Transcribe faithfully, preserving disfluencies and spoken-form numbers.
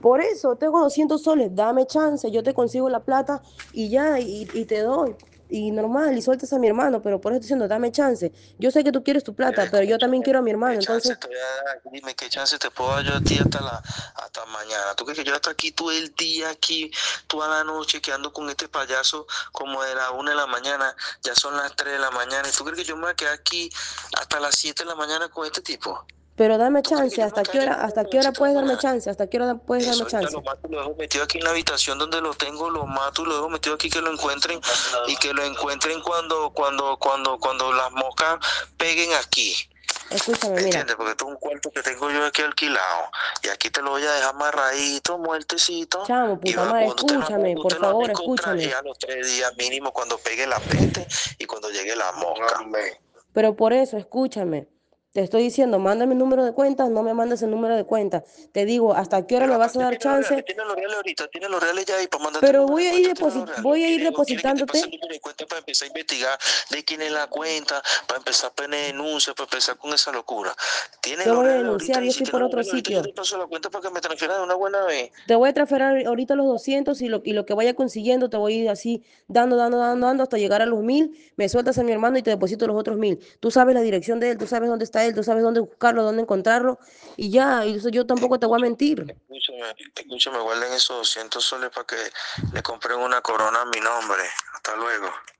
Por eso tengo doscientos soles, dame chance, yo te consigo la plata y ya, y, y te doy. Y normal, y sueltas a mi hermano, pero por eso estoy diciendo, dame chance. Yo sé que tú quieres tu plata, pero yo también Escúchame, quiero a mi ¿qué hermano, chance entonces, te voy a dar? Dime, ¿qué chance te puedo dar yo a ti hasta la, hasta mañana? ¿Tú crees que yo hasta aquí todo el día, aquí, toda la noche, que ando con este payaso como de la una de la mañana, ya son las tres de la mañana, ¿y tú crees que yo me voy a quedar aquí hasta las siete de la mañana con este tipo? pero dame ¿Tú crees que chance, yo me voy a ¿hasta qué quedar hora, aquí hasta hasta qué las hora siete de puedes la darme mañana? chance? ¿Hasta qué hora puedes darme Eso ya lo chance? mato y lo dejo metido aquí en la habitación donde lo tengo, lo mato y lo dejo metido aquí que lo encuentren y que lo encuentren cuando, cuando, cuando, cuando las moscas peguen aquí. Escúchame, ¿Me mira, entiendes? Porque esto es un cuarto que tengo yo aquí alquilado y aquí te lo voy a dejar amarradito, muertecito chamo, y puta va, madre, usted lo, escúchame, por usted lo va a favor, encontrar escúchame. ya a los tres días mínimo cuando pegue la peste y cuando llegue la mosca. Pero por eso, escúchame. Te estoy diciendo, mándame el número de cuenta, no me mandes el número de cuenta. Te digo, ¿hasta qué hora Pero me vas a aparte dar tiene los reales, chance? tiene los reales ahorita, tiene los reales ya y para mandarte el Pero número voy de a ir cuenta tiene los deposit reales. voy ¿O a ir quiere, o quiere que te pase el depositándote. número de cuenta para empezar a investigar de quién es la cuenta, para empezar a poner denuncias, para empezar con esa locura? Tiene ¿Qué los voy a reales denunciar? ahorita Yo y si estoy tiene por los otro reales ahorita yo sitio. te paso la cuenta para que me transfieran de una buena vez. Te voy a transferir ahorita los doscientos y lo, y lo que vaya consiguiendo te voy a ir así dando, dando, dando, dando hasta llegar a los mil. Me sueltas a mi hermano y te deposito los otros mil. Tú sabes la dirección de él, tú sabes dónde está él, tú sabes dónde buscarlo, dónde encontrarlo. Y ya, y eso yo tampoco te voy a Escúchame, mentir. escúchame, escúchame, guarden esos doscientos soles para que le compren una corona a mi nombre. Hasta luego.